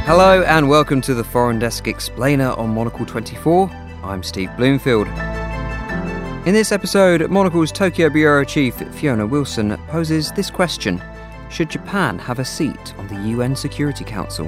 Hello and welcome to the Foreign Desk Explainer on Monocle 24. I'm Steve Bloomfield. In this episode, Monocle's Tokyo Bureau Chief Fiona Wilson poses this question: should Japan have a seat on the UN Security Council?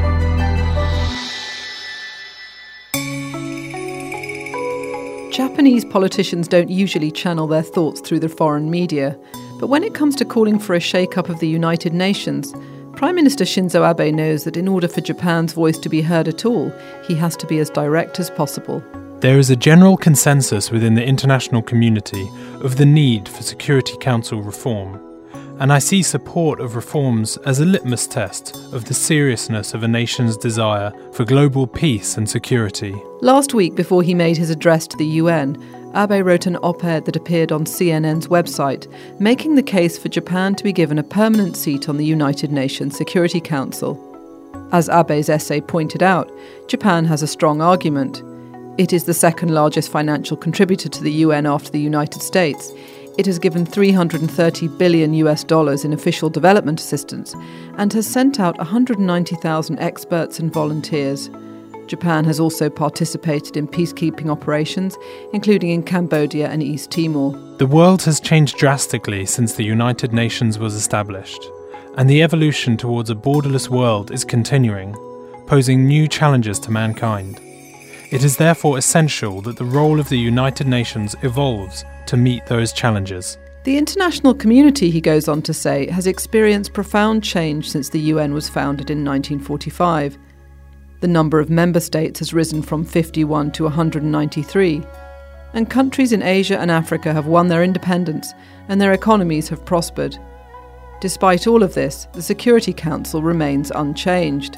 Japanese politicians don't usually channel their thoughts through the foreign media, but when it comes to calling for a shake-up of the United Nations, Prime Minister Shinzo Abe knows that in order for Japan's voice to be heard at all, he has to be as direct as possible. There is a general consensus within the international community of the need for Security Council reform, and I see support of reforms as a litmus test of the seriousness of a nation's desire for global peace and security. Last week, before he made his address to the UN, Abe wrote an op-ed that appeared on CNN's website, making the case for Japan to be given a permanent seat on the United Nations Security Council. As Abe's essay pointed out, Japan has a strong argument. It is the second largest financial contributor to the UN after the United States. It has given $330 billion in official development assistance and has sent out 190,000 experts and volunteers. Japan has also participated in peacekeeping operations, including in Cambodia and East Timor. The world has changed drastically since the United Nations was established, and the evolution towards a borderless world is continuing, posing new challenges to mankind. It is therefore essential that the role of the United Nations evolves to meet those challenges. The international community, he goes on to say, has experienced profound change since the UN was founded in 1945. The number of member states has risen from 51 to 193, and countries in Asia and Africa have won their independence and their economies have prospered. Despite all of this, the Security Council remains unchanged.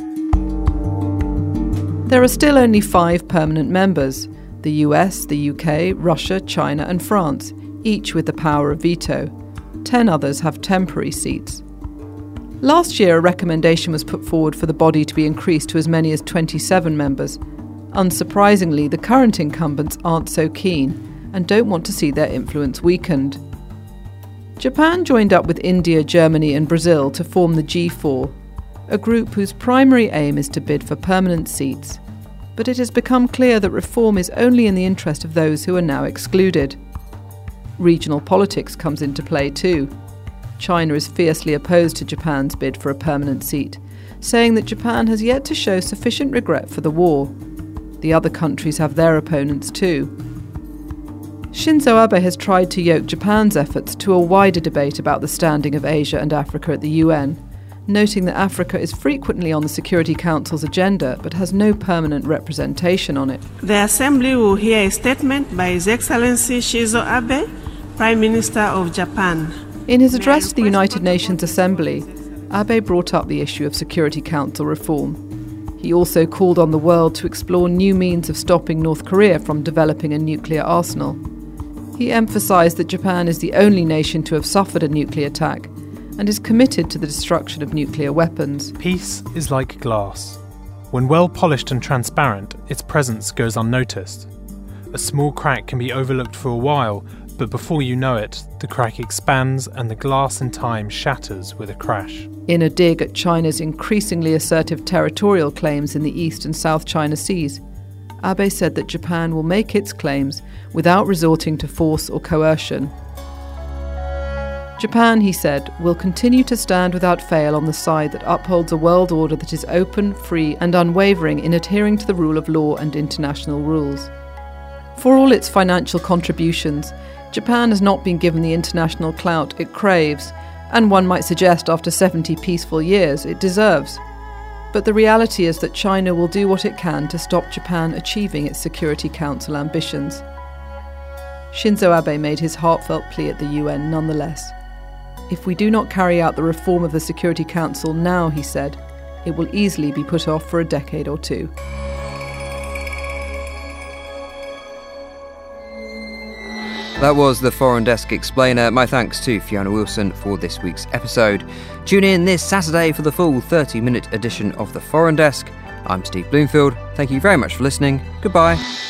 There are still only 5 permanent members: the US, the UK, Russia, China and France, each with the power of veto. 10 others have temporary seats. Last year, a recommendation was put forward for the body to be increased to as many as 27 members. Unsurprisingly, the current incumbents aren't so keen and don't want to see their influence weakened. Japan joined up with India, Germany and Brazil to form the G4, a group whose primary aim is to bid for permanent seats. But it has become clear that reform is only in the interest of those who are now excluded. Regional politics comes into play too. China is fiercely opposed to Japan's bid for a permanent seat, saying that Japan has yet to show sufficient regret for the war. The other countries have their opponents too. Shinzo Abe has tried to yoke Japan's efforts to a wider debate about the standing of Asia and Africa at the UN, noting that Africa is frequently on the Security Council's agenda but has no permanent representation on it. The Assembly will hear a statement by His Excellency Shinzo Abe, Prime Minister of Japan. In his address to the United Nations Assembly, Abe brought up the issue of Security Council reform. He also called on the world to explore new means of stopping North Korea from developing a nuclear arsenal. He emphasised that Japan is the only nation to have suffered a nuclear attack and is committed to the destruction of nuclear weapons. Peace is like glass. When well polished and transparent, its presence goes unnoticed. A small crack can be overlooked for a while, but before you know it, the crack expands and the glass in time shatters with a crash. In a dig at China's increasingly assertive territorial claims in the East and South China Seas, Abe said that Japan will make its claims without resorting to force or coercion. Japan, he said, will continue to stand without fail on the side that upholds a world order that is open, free and unwavering in adhering to the rule of law and international rules. For all its financial contributions, Japan has not been given the international clout it craves, and one might suggest after 70 peaceful years it deserves. But the reality is that China will do what it can to stop Japan achieving its Security Council ambitions. Shinzo Abe made his heartfelt plea at the UN nonetheless. If we do not carry out the reform of the Security Council now, he said, it will easily be put off for a decade or two. That was the Foreign Desk Explainer. My thanks to Fiona Wilson for this week's episode. Tune in this Saturday for the full 30-minute edition of the Foreign Desk. I'm Steve Bloomfield. Thank you very much for listening. Goodbye.